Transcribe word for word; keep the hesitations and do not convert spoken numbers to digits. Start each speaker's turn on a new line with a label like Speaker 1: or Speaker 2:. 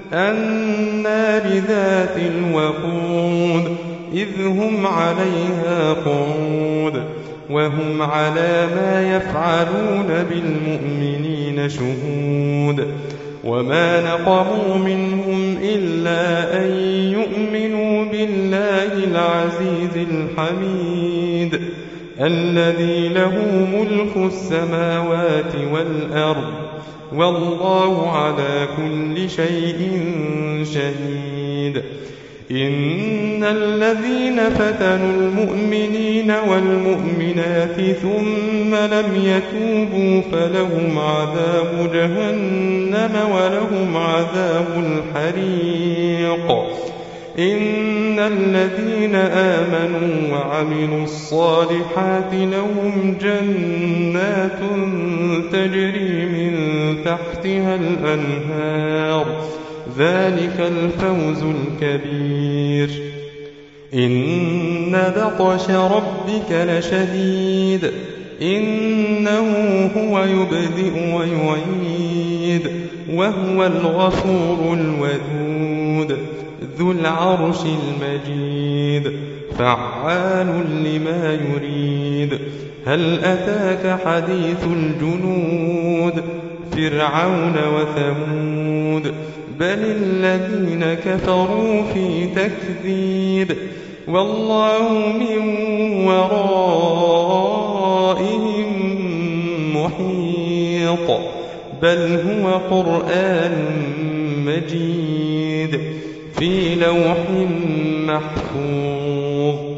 Speaker 1: النار ذات الوقود إذ هم عليها قعود وهم على ما يفعلون بالمؤمنين شهود وما نقموا منهم إلا أن يؤمنوا بالله العزيز الحميد الذي له ملك السماوات والأرض والله على كل شيء شهيد. إن الذين فتنوا المؤمنين والمؤمنات ثم لم يتوبوا فلهم عذاب جهنم ولهم عذاب الحريق. إن الذين آمنوا وعملوا الصالحات لهم جنات تجري من تحتها الأنهار ذلك الفوز الكبير. إن بطش ربك لشديد إنه هو يبدئ ويعيد وهو الغفور الودود ذو العرش المجيد فعال لما يريد. هل أتاك حديث الجنود فرعون وثمود بل الذين كفروا في تكذيب والله من ورائهم محيط بل هو قرآن مجيد في لوح محفوظ.